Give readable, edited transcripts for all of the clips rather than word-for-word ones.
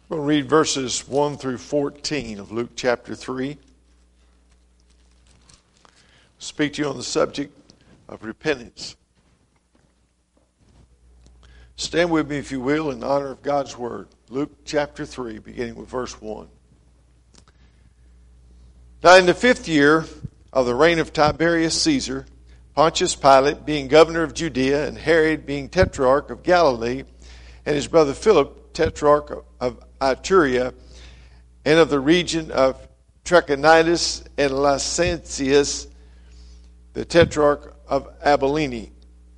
We'll read verses 1 through 14 of Luke chapter 3. Speak to you on the subject of repentance. Stand with me, if you will, in honor of God's word. Luke chapter 3, beginning with verse 1. Now in the 5th year of the reign of Tiberius Caesar, Pontius Pilate being governor of Judea, and Herod being tetrarch of Galilee, and his brother Philip, tetrarch of Iturea, and of the region of Trachonitis and Lysanias, the tetrarch of Abilene,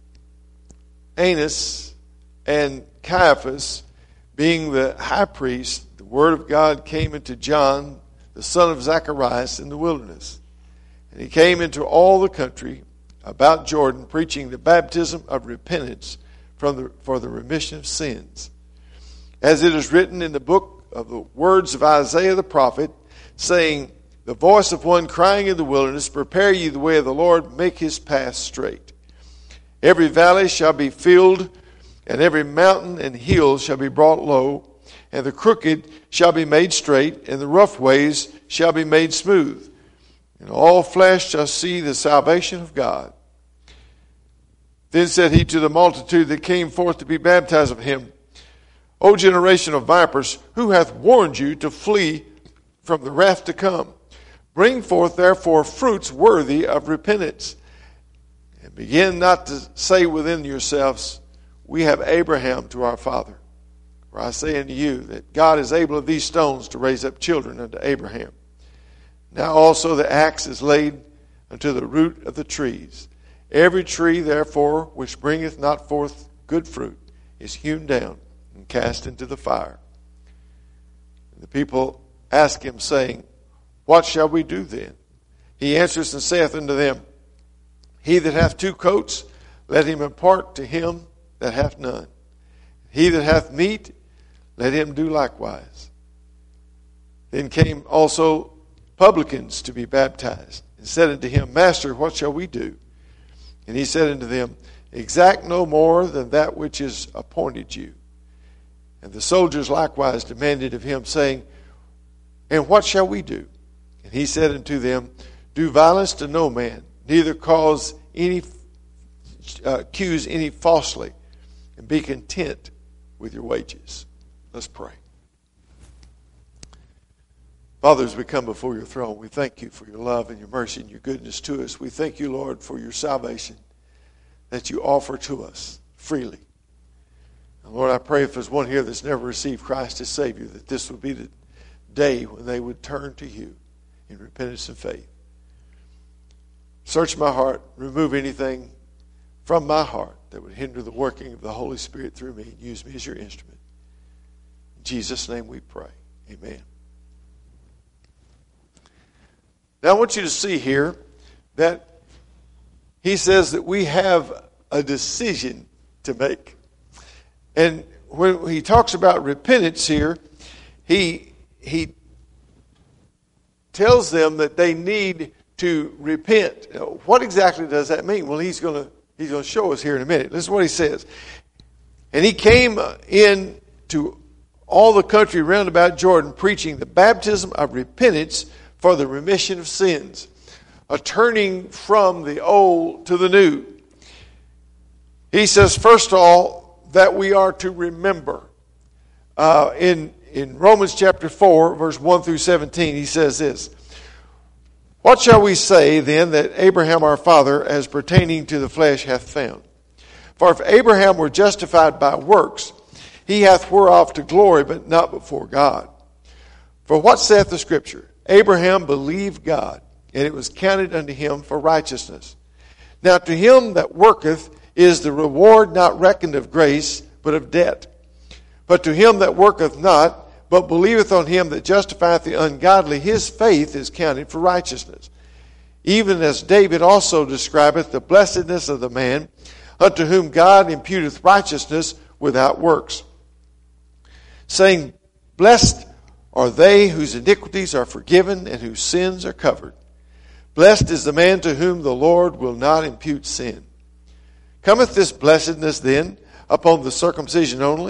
Annas and Caiaphas, being the high priest, the word of God came into John, the son of Zacharias, in the wilderness. And he came into all the country about Jordan, preaching the baptism of repentance for the remission of sins. As it is written in the book of the words of Isaiah the prophet, saying, the voice of one crying in the wilderness, prepare ye the way of the Lord, make his path straight. Every valley shall be filled, and every mountain and hill shall be brought low, and the crooked shall be made straight, and the rough ways shall be made smooth. And all flesh shall see the salvation of God. Then said he to the multitude that came forth to be baptized of him, O generation of vipers, who hath warned you to flee from the wrath to come? Bring forth therefore fruits worthy of repentance. And begin not to say within yourselves, we have Abraham to our father. For I say unto you that God is able of these stones to raise up children unto Abraham. Now also the axe is laid unto the root of the trees. Every tree therefore which bringeth not forth good fruit is hewn down and cast into the fire. And the people ask him, saying, what shall we do then? He answers and saith unto them, he that hath 2 coats, let him impart to him that hath none. He that hath meat, let him do likewise. Then came also publicans to be baptized, and said unto him, Master, what shall we do? And he said unto them, exact no more than that which is appointed you. And the soldiers likewise demanded of him, saying, and what shall we do? And he said unto them, do violence to no man, neither accuse any falsely, and be content with your wages. Let's pray. Father, as we come before your throne, we thank you for your love and your mercy and your goodness to us. We thank you, Lord, for your salvation that you offer to us freely. And Lord, I pray if there's one here that's never received Christ as Savior, that this would be the day when they would turn to you in repentance and faith. Search my heart, remove anything from my heart that would hinder the working of the Holy Spirit through me, and use me as your instrument. In Jesus' name we pray. Amen. Now I want you to see here that he says that we have a decision to make. And when he talks about repentance here, he tells them that they need to repent. What exactly does that mean? Well, he's going to show us here in a minute. This is what he says. And he came in to all the country round about Jordan, preaching the baptism of repentance for the remission of sins, a turning from the old to the new. He says, first of all, that we are to remember. In Romans chapter 4, verse 1 through 17, he says this, what shall we say then that Abraham our father, as pertaining to the flesh, hath found? For if Abraham were justified by works, he hath whereof to glory, but not before God. For what saith the Scripture? Abraham believed God, and it was counted unto him for righteousness. Now to him that worketh is the reward not reckoned of grace, but of debt. But to him that worketh not, but believeth on him that justifieth the ungodly, his faith is counted for righteousness. Even as David also describeth the blessedness of the man, unto whom God imputeth righteousness without works, saying, blessed are they whose iniquities are forgiven and whose sins are covered. Blessed is the man to whom the Lord will not impute sin. Cometh this blessedness then upon the circumcision only,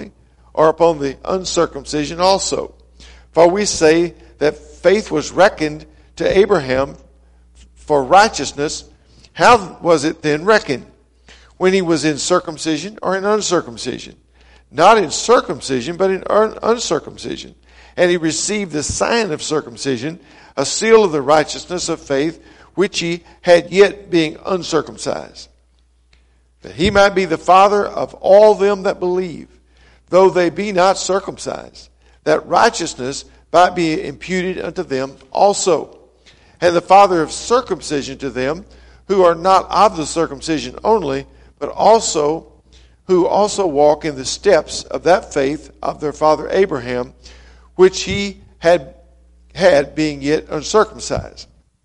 or upon the uncircumcision also. For we say that faith was reckoned to Abraham for righteousness. How was it then reckoned? When he was in circumcision or in uncircumcision? Not in circumcision, but in uncircumcision. And he received the sign of circumcision, a seal of the righteousness of faith, which he had yet being uncircumcised, that he might be the father of all them that believe, though they be not circumcised, that righteousness might be imputed unto them also, and the father of circumcision to them who are not of the circumcision only, but also who also walk in the steps of that faith of their father Abraham, which he had being yet uncircumcised.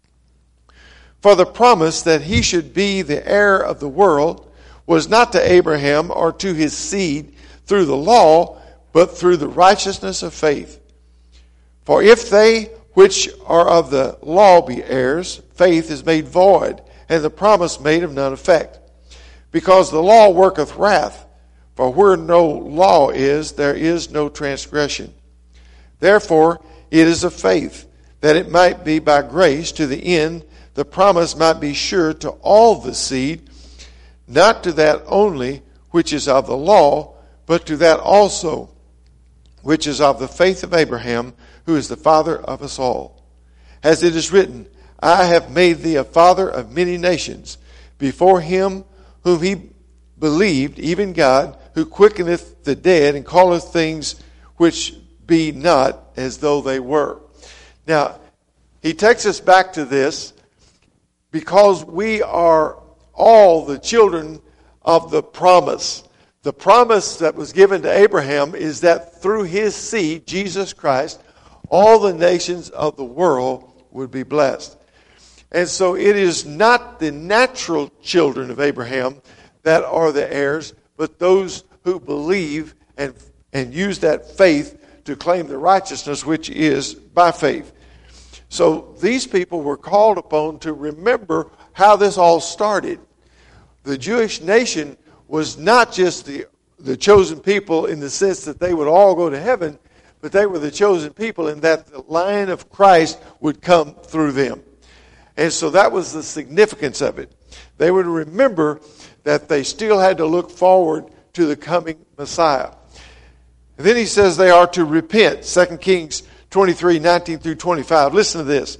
For the promise that he should be the heir of the world was not to Abraham or to his seed through the law, but through the righteousness of faith. For if they which are of the law be heirs, faith is made void, and the promise made of none effect. Because the law worketh wrath, for where no law is, there is no transgression. Therefore it is of faith, that it might be by grace, to the end the promise might be sure to all the seed, not to that only which is of the law, but to that also which is of the faith of Abraham, who is the father of us all. As it is written, I have made thee a father of many nations, before him whom he believed, even God, who quickeneth the dead, and calleth things which be not as though they were. Now, he takes us back to this because we are all the children of the promise. The promise that was given to Abraham is that through his seed, Jesus Christ, all the nations of the world would be blessed. And so it is not the natural children of Abraham that are the heirs, but those who believe and use that faith to claim the righteousness which is by faith. So these people were called upon to remember how this all started. The Jewish nation was not just the chosen people in the sense that they would all go to heaven, but they were the chosen people in that the line of Christ would come through them. And so that was the significance of it. They would remember that they still had to look forward to the coming Messiah. And then he says they are to repent. 2 Kings 23, 19 through 25. Listen to this.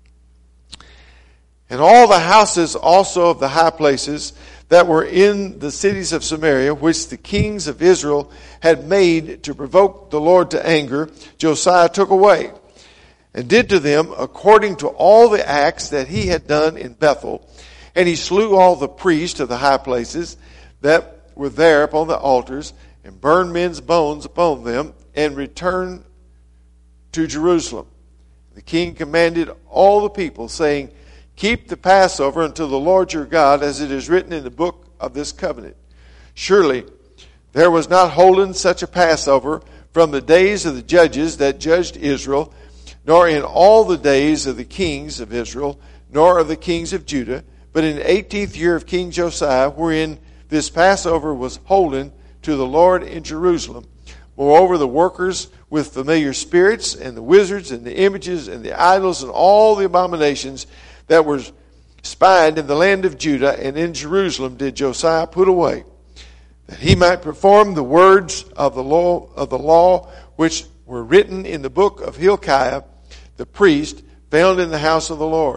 And all the houses also of the high places that were in the cities of Samaria, which the kings of Israel had made to provoke the Lord to anger, Josiah took away, and did to them according to all the acts that he had done in Bethel. And he slew all the priests of the high places that were there upon the altars, and burned men's bones upon them, and returned to Jerusalem. The king commanded all the people, saying, Keep the Passover unto the Lord your God, as it is written in the book of this covenant. Surely there was not holden such a Passover from the days of the judges that judged Israel, nor in all the days of the kings of Israel, nor of the kings of Judah, but in the 18th year of King Josiah, wherein this Passover was holden to the Lord in Jerusalem. Moreover, the workers with familiar spirits, and the wizards, and the images, and the idols, and all the abominations that were spied in the land of Judah and in Jerusalem did Josiah put away, that he might perform the words of the law which were written in the book of Hilkiah the priest, found in the house of the Lord.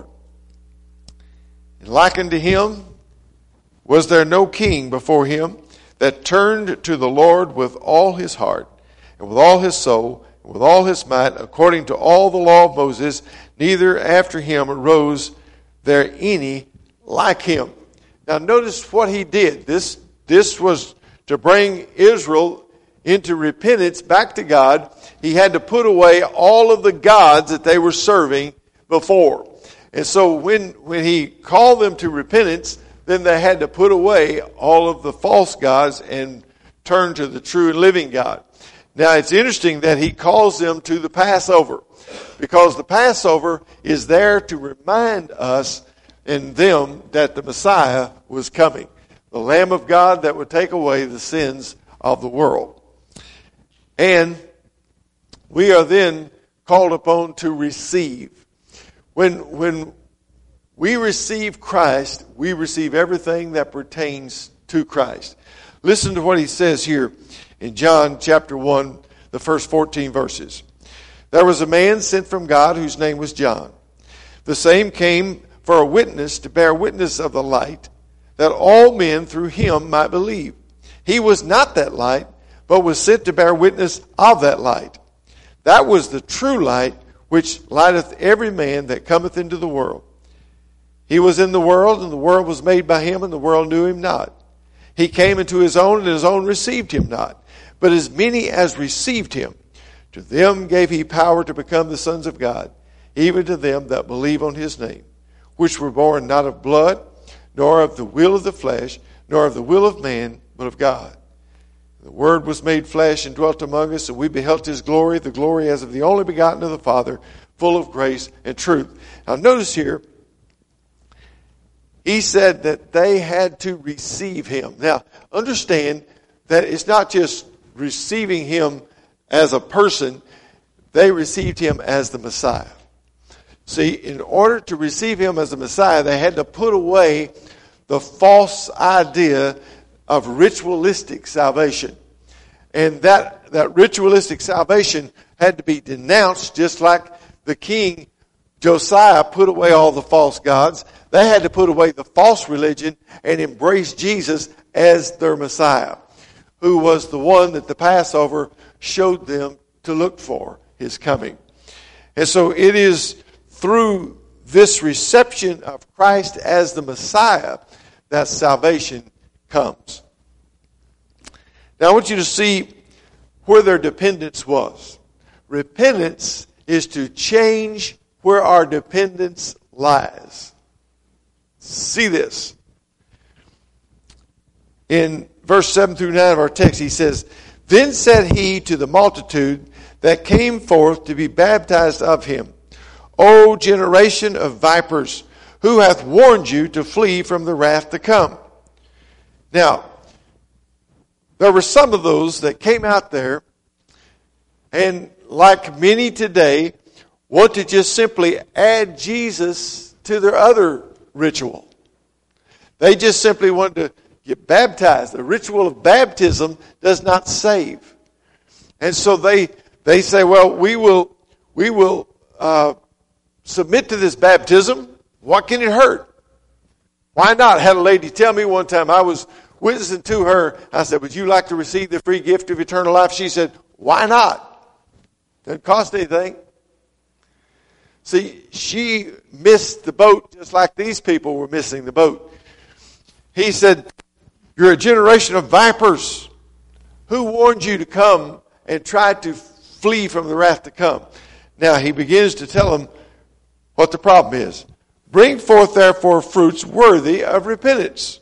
And like unto him was there no king before him that turned to the Lord with all his heart, and with all his soul, and with all his might, according to all the law of Moses, neither after him arose there any like him. Now notice what he did. This was to bring Israel into repentance back to God. He had to put away all of the gods that they were serving before. And so when he called them to repentance, then they had to put away all of the false gods and turn to the true and living God. Now it's interesting that he calls them to the Passover, because the Passover is there to remind us and them that the Messiah was coming, the Lamb of God that would take away the sins of the world. And we are then called upon to receive. When we receive Christ, we receive everything that pertains to Christ. Listen to what he says here in John chapter 1, the first 14 verses. There was a man sent from God whose name was John. The same came for a witness to bear witness of the light, that all men through him might believe. He was not that light, but was sent to bear witness of that light. That was the true light, which lighteth every man that cometh into the world. He was in the world, and the world was made by him, and the world knew him not. He came into his own, and his own received him not. But as many as received him, to them gave he power to become the sons of God, even to them that believe on his name, which were born not of blood, nor of the will of the flesh, nor of the will of man, but of God. The Word was made flesh and dwelt among us, and we beheld his glory, the glory as of the only begotten of the Father, full of grace and truth. Now notice here, he said that they had to receive him. Now, understand that it's not just receiving him as a person, they received him as the Messiah. See, in order to receive him as the Messiah, they had to put away the false idea of ritualistic salvation. And that ritualistic salvation had to be denounced, just like the king Josiah put away all the false gods. They had to put away the false religion and embrace Jesus as their Messiah, who was the one that the Passover showed them to look for, his coming. And so it is through this reception of Christ as the Messiah that salvation comes. Now I want you to see where their dependence was. Repentance is to change where our dependence lies. See this. In verse 7 through 9 of our text, he says, Then said he to the multitude that came forth to be baptized of him, O generation of vipers, who hath warned you to flee from the wrath to come? Now, there were some of those that came out there, and like many today, want to just simply add Jesus to their other ritual. They just simply want to get baptized. The ritual of baptism does not save. And so they say, well, we will submit to this baptism. What can it hurt? Why not? I had a lady tell me one time, I was witnessing to her. I said, would you like to receive the free gift of eternal life? She said, why not? Doesn't cost anything. See, she missed the boat just like these people were missing the boat. He said, you're a generation of vipers. Who warned you to come and try to flee from the wrath to come? Now he begins to tell them what the problem is. Bring forth therefore fruits worthy of repentance.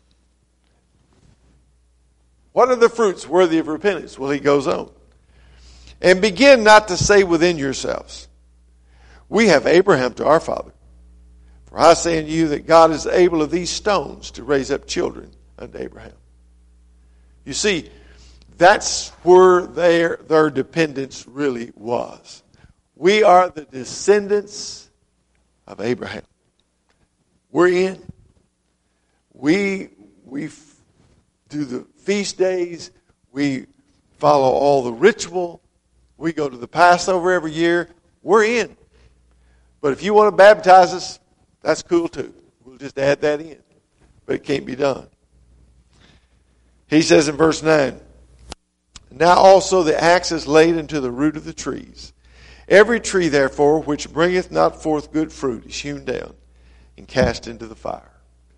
What are the fruits worthy of repentance? Well, he goes on. And begin not to say within yourselves, we have Abraham to our father. For I say unto you that God is able of these stones to raise up children unto Abraham. You see, that's where their dependence really was. We are the descendants of Abraham. We're in. We do the feast days. We follow all the ritual. We go to the Passover every year. We're in. But if you want to baptize us, that's cool too. We'll just add that in. But it can't be done. He says in verse 9, Now also the axe is laid into the root of the trees. Every tree, therefore, which bringeth not forth good fruit is hewn down and cast into the fire.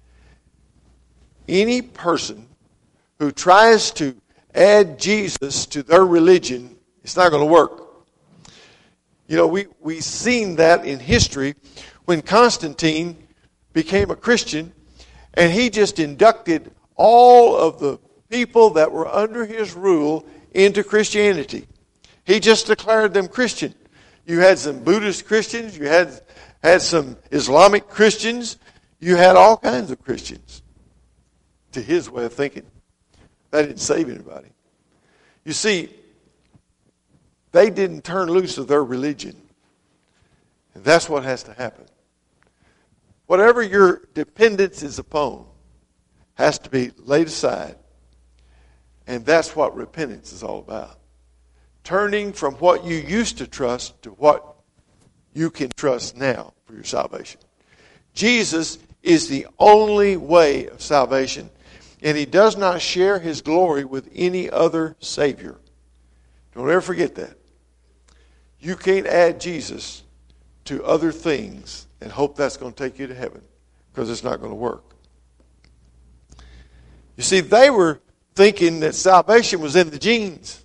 Any person who tries to add Jesus to their religion, it's not going to work. You know, we've seen that in history when Constantine became a Christian and he just inducted all of the people that were under his rule into Christianity. He just declared them Christian. You had some Buddhist Christians, you had some Islamic Christians, you had all kinds of Christians. To his way of thinking, that didn't save anybody. You see, they didn't turn loose of their religion. And that's what has to happen. Whatever your dependence is upon has to be laid aside. And that's what repentance is all about. Turning from what you used to trust to what you can trust now for your salvation. Jesus is the only way of salvation, and he does not share his glory with any other Savior. Don't ever forget that. You can't add Jesus to other things and hope that's going to take you to heaven, because it's not going to work. You see, they were thinking that salvation was in the genes.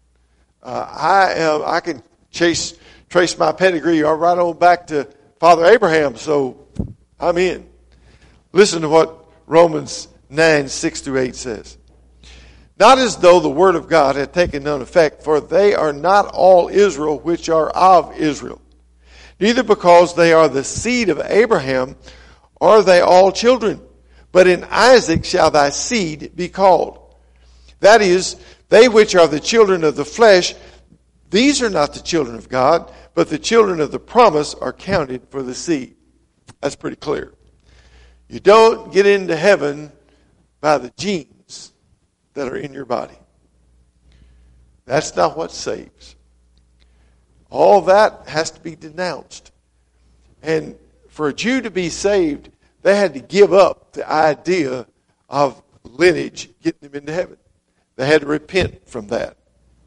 I can trace my pedigree right on back to Father Abraham, so I'm in. Listen to what Romans 9:6-8 says. Not as though the word of God had taken none effect, for they are not all Israel which are of Israel. Neither because they are the seed of Abraham are they all children, but in Isaac shall thy seed be called. That is, they which are the children of the flesh, these are not the children of God, but the children of the promise are counted for the seed. That's pretty clear. You don't get into heaven by the genes that are in your body. That's not what saves. All that has to be denounced. And for a Jew to be saved, they had to give up the idea of lineage getting them into heaven. They had to repent from that.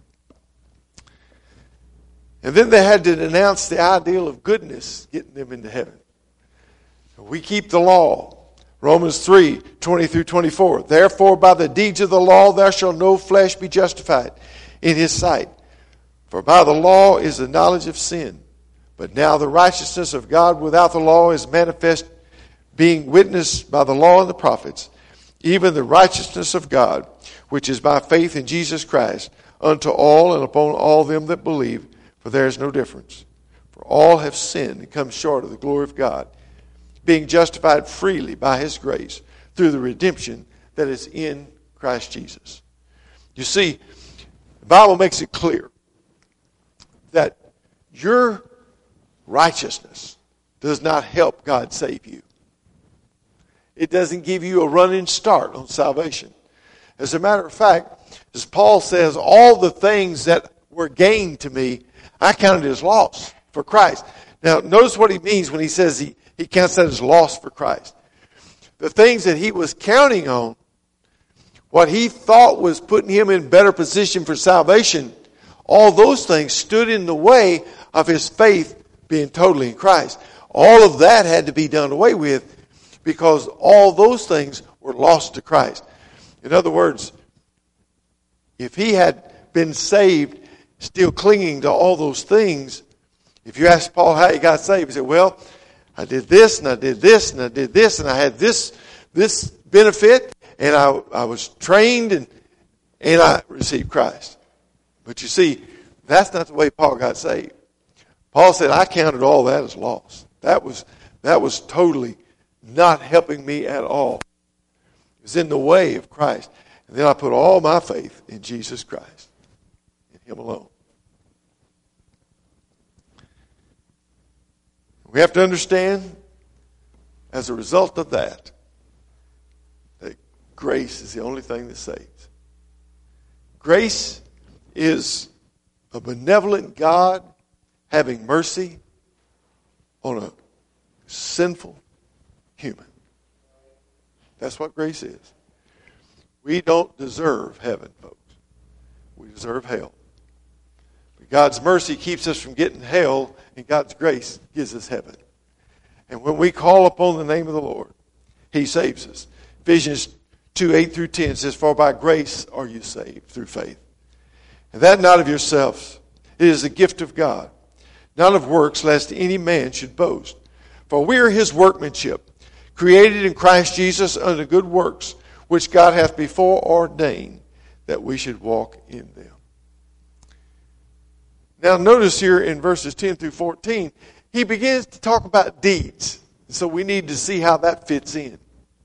And then they had to denounce the ideal of goodness getting them into heaven. We keep the law. Romans 3:20-24. Therefore, by the deeds of the law, there shall no flesh be justified in his sight. For by the law is the knowledge of sin. But now the righteousness of God without the law is manifest, being witnessed by the law and the prophets, even the righteousness of God, which is by faith in Jesus Christ, unto all and upon all them that believe, for there is no difference. For all have sinned and come short of the glory of God, being justified freely by his grace through the redemption that is in Christ Jesus. You see, the Bible makes it clear that your righteousness does not help God save you. It doesn't give you a running start on salvation. As a matter of fact, as Paul says, all the things that were gained to me, I counted as loss for Christ. Now, notice what he means when he says he counts that as loss for Christ. The things that he was counting on, what he thought was putting him in better position for salvation, all those things stood in the way of his faith being totally in Christ. All of that had to be done away with because all those things were lost to Christ. In other words, if he had been saved, still clinging to all those things, if you ask Paul how he got saved, he said, well, I did this, and I did this, and I did this, and I had this benefit, and I was trained, and I received Christ. But you see, that's not the way Paul got saved. Paul said, I counted all that as loss. That was totally not helping me at all. It was in the way of Christ. And then I put all my faith in Jesus Christ, in him alone. We have to understand, as a result of that grace is the only thing that saves. Grace is a benevolent God having mercy on a sinful human. That's what grace is. We don't deserve heaven, folks. We deserve hell. But God's mercy keeps us from getting hell, and God's grace gives us heaven. And when we call upon the name of the Lord, he saves us. Ephesians 2:8-10 says, for by grace are you saved through faith. And that not of yourselves. It is the gift of God, not of works, lest any man should boast. For we are his workmanship, created in Christ Jesus unto good works, which God hath before ordained that we should walk in them. Now notice here in verses 10-14, he begins to talk about deeds. So we need to see how that fits in.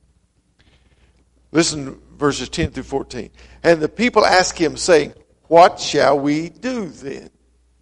Listen, verses 10-14. And the people ask him, saying, what shall we do then?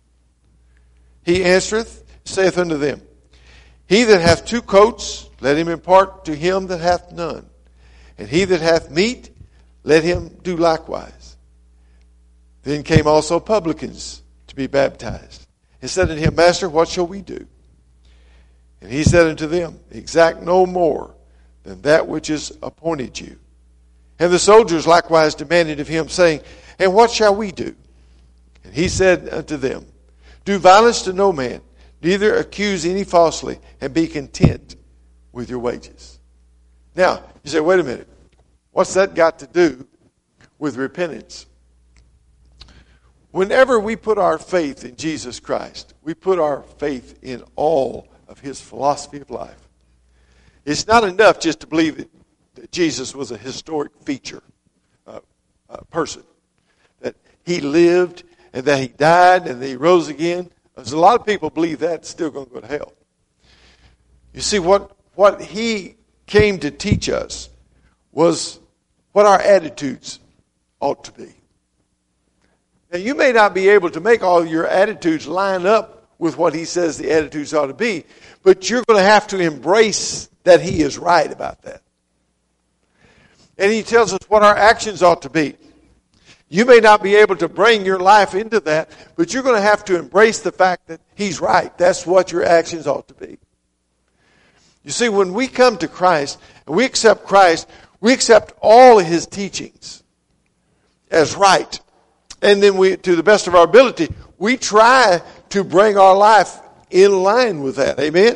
He answereth, saith unto them, He that hath 2 coats, let him impart to him that hath none. And he that hath meat, let him do likewise. Then came also publicans to be baptized, and said unto him, Master, what shall we do? And he said unto them, Exact no more than that which is appointed you. And the soldiers likewise demanded of him, saying, And what shall we do? And he said unto them, Do violence to no man, neither accuse any falsely, and be content with your wages. Now, you say, wait a minute. What's that got to do with repentance? Whenever we put our faith in Jesus Christ, we put our faith in all of his philosophy of life. It's not enough just to believe that Jesus was a historic feature, person. That he lived and that he died and that he rose again. There's a lot of people believe that's still going to go to hell. You see, what he came to teach us was what our attitudes ought to be. Now, you may not be able to make all your attitudes line up with what he says the attitudes ought to be, but you're going to have to embrace that he is right about that. And he tells us what our actions ought to be. You may not be able to bring your life into that, but you're going to have to embrace the fact that he's right. That's what your actions ought to be. You see, when we come to Christ, and we accept Christ, we accept all of his teachings as right. And then we, to the best of our ability, we try to bring our life in line with that. Amen?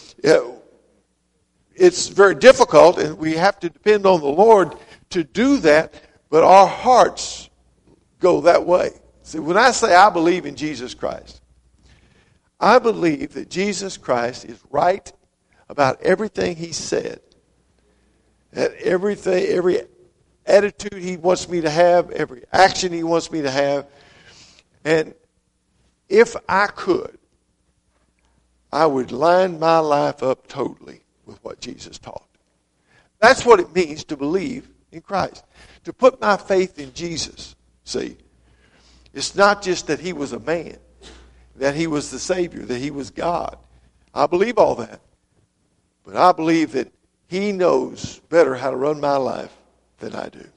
It's very difficult, and we have to depend on the Lord to do that, but our hearts go that way. See, when I say I believe in Jesus Christ, I believe that Jesus Christ is right about everything he said. That every attitude he wants me to have, every action he wants me to have. And if I could, I would line my life up totally with what Jesus taught. That's what it means to believe in Christ. To put my faith in Jesus. See, it's not just that he was a man, that he was the Savior, that he was God. I believe all that. But I believe that he knows better how to run my life than I do.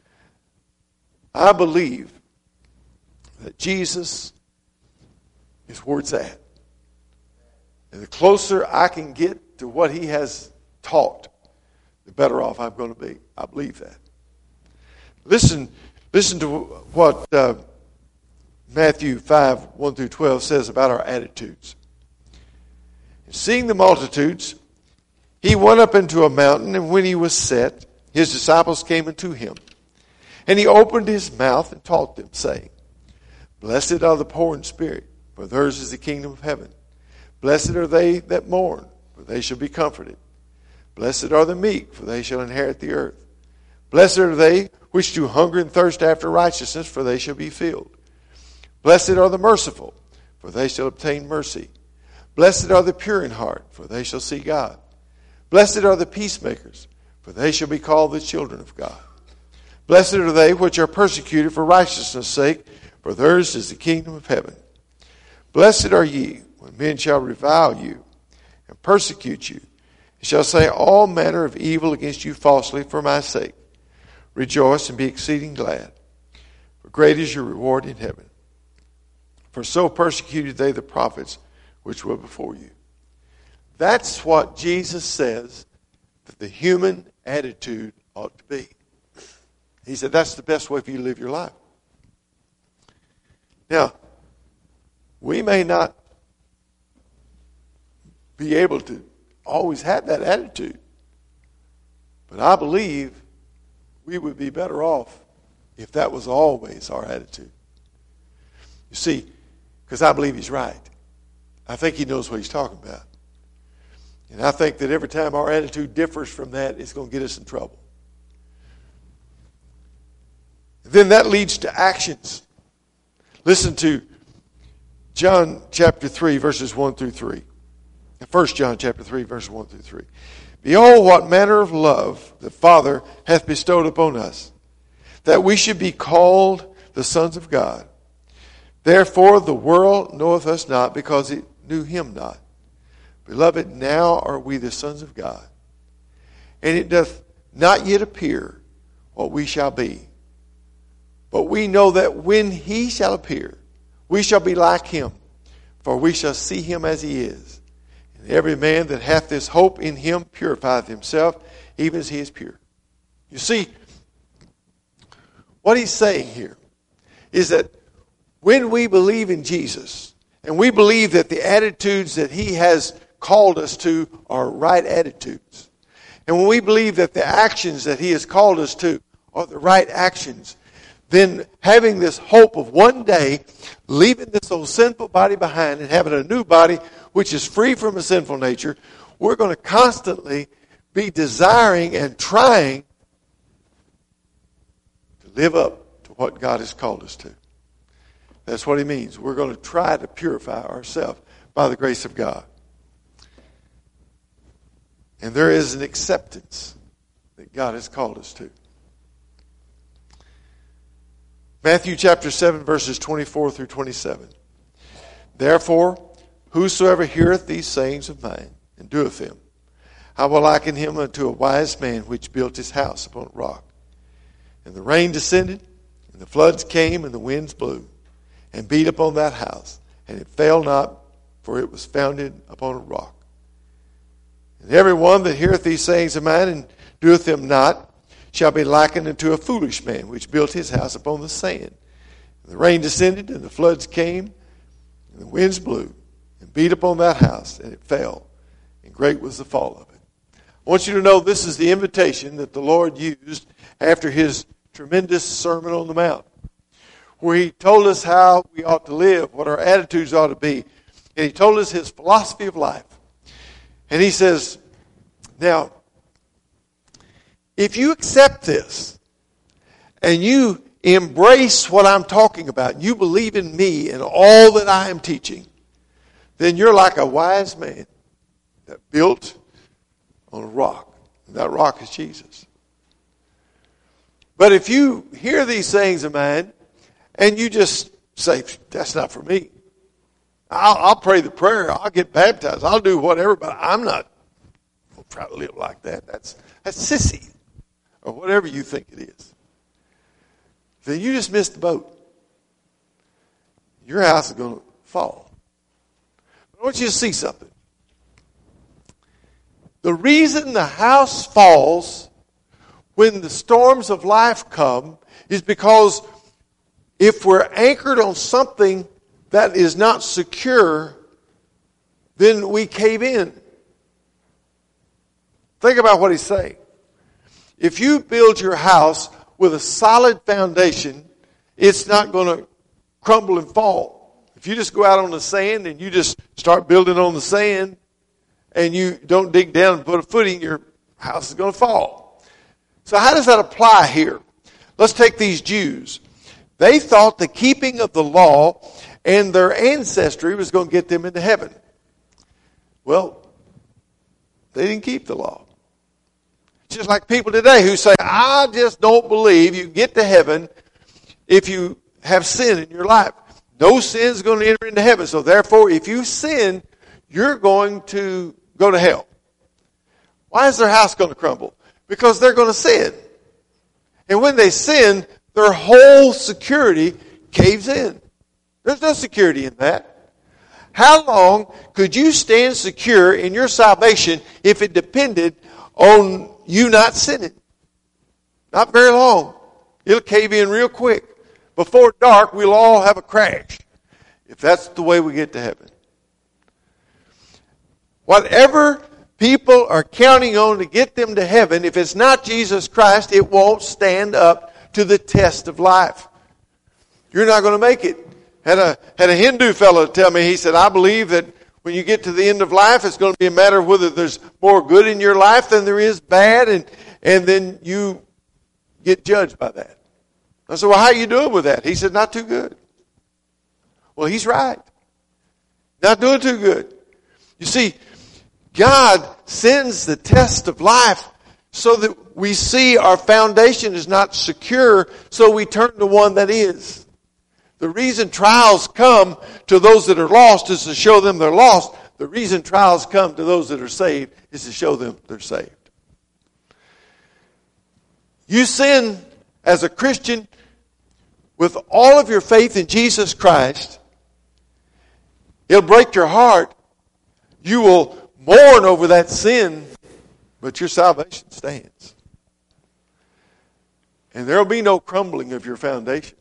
I believe that Jesus is where it's at. And the closer I can get to what he has taught, the better off I'm going to be. I believe that. Listen to what Matthew 5, 1 through 12 says about our attitudes. Seeing the multitudes, he went up into a mountain, and when he was set, his disciples came unto him. And he opened his mouth and taught them, saying, Blessed are the poor in spirit, for theirs is the kingdom of heaven. Blessed are they that mourn, for they shall be comforted. Blessed are the meek, for they shall inherit the earth. Blessed are they which do hunger and thirst after righteousness, for they shall be filled. Blessed are the merciful, for they shall obtain mercy. Blessed are the pure in heart, for they shall see God. Blessed are the peacemakers, for they shall be called the children of God. Blessed are they which are persecuted for righteousness' sake, for theirs is the kingdom of heaven. Blessed are ye, when men shall revile you, and persecute you, and shall say all manner of evil against you falsely for my sake. Rejoice and be exceeding glad, for great is your reward in heaven. For so persecuted they the prophets which were before you. That's what Jesus says that the human attitude ought to be. He said that's the best way for you to live your life. Now, we may not be able to always have that attitude, but I believe we would be better off if that was always our attitude. You see, because I believe he's right. I think he knows what he's talking about. And I think that every time our attitude differs from that, it's going to get us in trouble. Then that leads to actions. Listen to John chapter 3, verses 1 through 3. 1 John chapter 3, verses 1 through 3. Behold, what manner of love the Father hath bestowed upon us, that we should be called the sons of God. Therefore the world knoweth us not, because it knew him not. Beloved, now are we the sons of God, and it doth not yet appear what we shall be. But we know that when he shall appear, we shall be like him, for we shall see him as he is. And every man that hath this hope in him purifieth himself, even as he is pure. You see, what he's saying here is that when we believe in Jesus, and we believe that the attitudes that he has called us to are right attitudes, and when we believe that the actions that he has called us to are the right actions, then having this hope of one day leaving this old sinful body behind and having a new body which is free from a sinful nature, we're going to constantly be desiring and trying to live up to what God has called us to. That's what he means. We're going to try to purify ourselves by the grace of God. And there is an acceptance that God has called us to. Matthew chapter 7, verses 24 through 27. Therefore, whosoever heareth these sayings of mine, and doeth them, I will liken him unto a wise man which built his house upon a rock. And the rain descended, and the floods came, and the winds blew, and beat upon that house, and it fell not, for it was founded upon a rock. And every one that heareth these sayings of mine, and doeth them not, shall be likened unto a foolish man, which built his house upon the sand. And the rain descended, and the floods came, and the winds blew, and beat upon that house, and it fell, and great was the fall of it. I want you to know this is the invitation that the Lord used after his tremendous Sermon on the Mount, where he told us how we ought to live, what our attitudes ought to be. And he told us his philosophy of life. And he says, now, if you accept this, and you embrace what I'm talking about, and you believe in me and all that I am teaching, then you're like a wise man that built on a rock. And that rock is Jesus. But if you hear these sayings of mine, and you just say, that's not for me. I'll pray the prayer. I'll get baptized. I'll do whatever, but I'm not going to try to live like that. That's sissy. Or whatever you think it is. Then you just missed the boat. Your house is going to fall. I want you to see something. The reason the house falls when the storms of life come is because if we're anchored on something that is not secure, then we cave in. Think about what he's saying. If you build your house with a solid foundation, it's not going to crumble and fall. If you just go out on the sand and you just start building on the sand and you don't dig down and put a footing, your house is going to fall. So how does that apply here? Let's take these Jews. They thought the keeping of the law and their ancestry was going to get them into heaven. Well, they didn't keep the law. Just like people today who say, I just don't believe you can get to heaven if you have sin in your life. No sin is going to enter into heaven. So therefore, if you sin, you're going to go to hell. Why is their house going to crumble? Because they're going to sin. And when they sin, their whole security caves in. There's no security in that. How long could you stand secure in your salvation if it depended on you not sinning? Not very long. It'll cave in real quick. Before dark, we'll all have a crash if that's the way we get to heaven. Whatever people are counting on to get them to heaven, if it's not Jesus Christ, it won't stand up to the test of life. You're not going to make it. Had a Hindu fellow tell me, he said, I believe that when you get to the end of life, it's going to be a matter of whether there's more good in your life than there is bad, and then you get judged by that. I said, well, how are you doing with that? He said, not too good. Well, he's right. Not doing too good. You see, God sends the test of life so that we see our foundation is not secure, so we turn to one that is. The reason trials come to those that are lost is to show them they're lost. The reason trials come to those that are saved is to show them they're saved. You sin as a Christian with all of your faith in Jesus Christ. It'll break your heart. You will mourn over that sin, but your salvation stands. And there will be no crumbling of your foundation.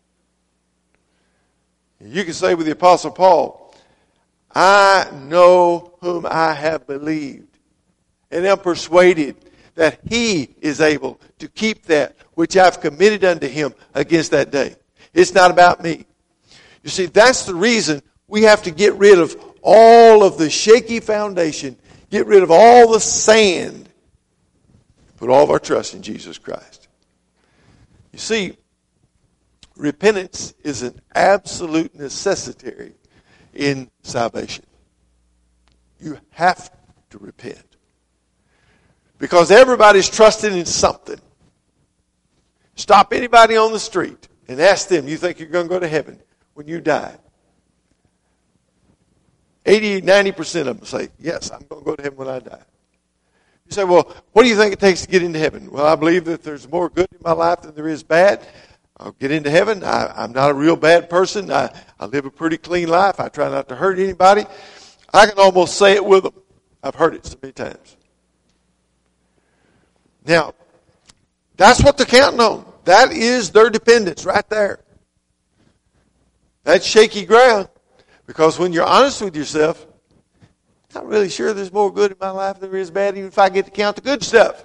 You can say with the Apostle Paul, I know whom I have believed, and am persuaded that he is able to keep that which I've committed unto him against that day. It's not about me. You see, that's the reason we have to get rid of all of the shaky foundation, get rid of all the sand, put all of our trust in Jesus Christ. You see, repentance is an absolute necessity in salvation. You have to repent. Because everybody's trusting in something. Stop anybody on the street and ask them, you think you're going to go to heaven when you die? 80, 90% of them say, yes, I'm going to go to heaven when I die. You say, well, what do you think it takes to get into heaven? Well, I believe that there's more good in my life than there is bad. I'll get into heaven. I'm not a real bad person. I live a pretty clean life. I try not to hurt anybody. I can almost say it with them. I've heard it so many times. Now, that's what they're counting on. That is their dependence right there. That's shaky ground. Because when you're honest with yourself, I'm not really sure there's more good in my life than there is bad, even if I get to count the good stuff.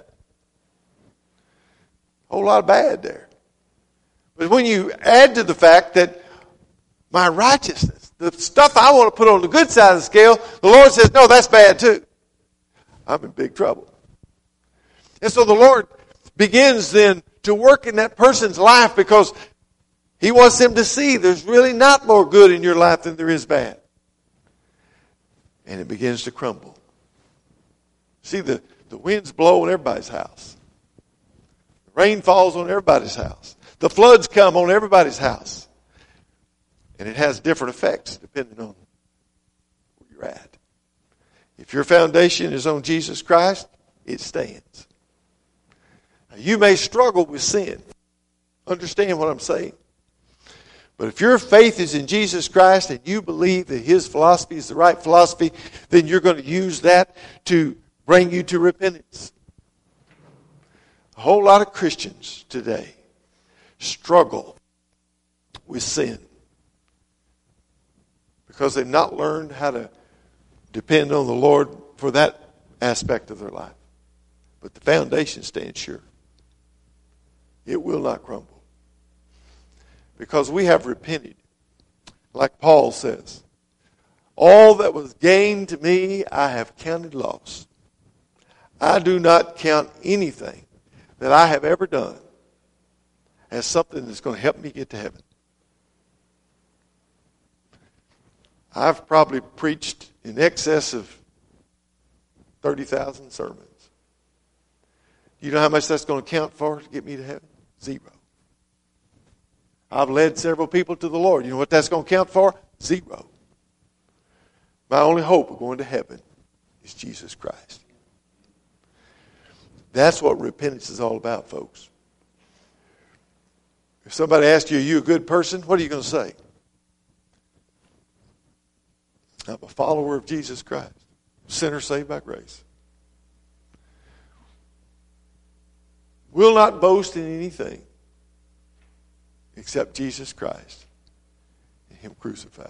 A whole lot of bad there. But when you add to the fact that my righteousness, the stuff I want to put on the good side of the scale, the Lord says, no, that's bad too. I'm in big trouble. And so the Lord begins then to work in that person's life because He wants them to see there's really not more good in your life than there is bad. And it begins to crumble. See, the winds blow on everybody's house. The rain falls on everybody's house. The floods come on everybody's house. And it has different effects depending on where you're at. If your foundation is on Jesus Christ, it stands. Now, you may struggle with sin. Understand what I'm saying? But if your faith is in Jesus Christ and you believe that His philosophy is the right philosophy, then you're going to use that to bring you to repentance. A whole lot of Christians today struggle with sin because they've not learned how to depend on the Lord for that aspect of their life. But the foundation stands sure. It will not crumble. Because we have repented. Like Paul says, all that was gained to me, I have counted loss. I do not count anything that I have ever done as something that's going to help me get to heaven. I've probably preached in excess of 30,000 sermons. You know how much that's going to count for to get me to heaven? Zero. I've led several people to the Lord. You know what that's going to count for? Zero. My only hope of going to heaven is Jesus Christ. That's what repentance is all about, folks. If somebody asks you, are you a good person? What are you going to say? I'm a follower of Jesus Christ. Sinner saved by grace. Will not boast in anything except Jesus Christ and Him crucified.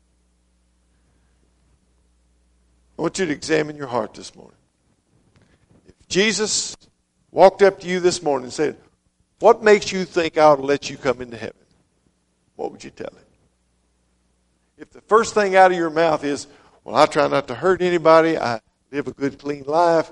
I want you to examine your heart this morning. If Jesus walked up to you this morning and said, what makes you think I ought to let you come into heaven? What would you tell Him? If the first thing out of your mouth is, well, I try not to hurt anybody, I live a good, clean life,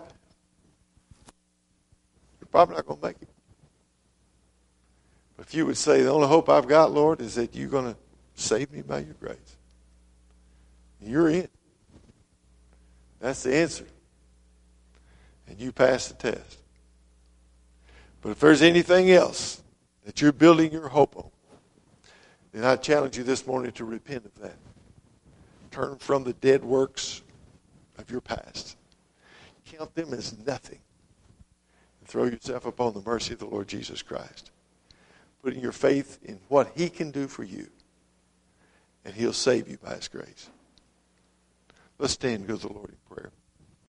you're probably not going to make it. But if you would say, the only hope I've got, Lord, is that you're going to save me by your grace, you're in. That's the answer. And you pass the test. But if there's anything else that you're building your hope on, then I challenge you this morning to repent of that. Turn from the dead works of your past. Count them as nothing. And throw yourself upon the mercy of the Lord Jesus Christ. Putting your faith in what He can do for you. And He'll save you by His grace. Let's stand and go to the Lord in prayer.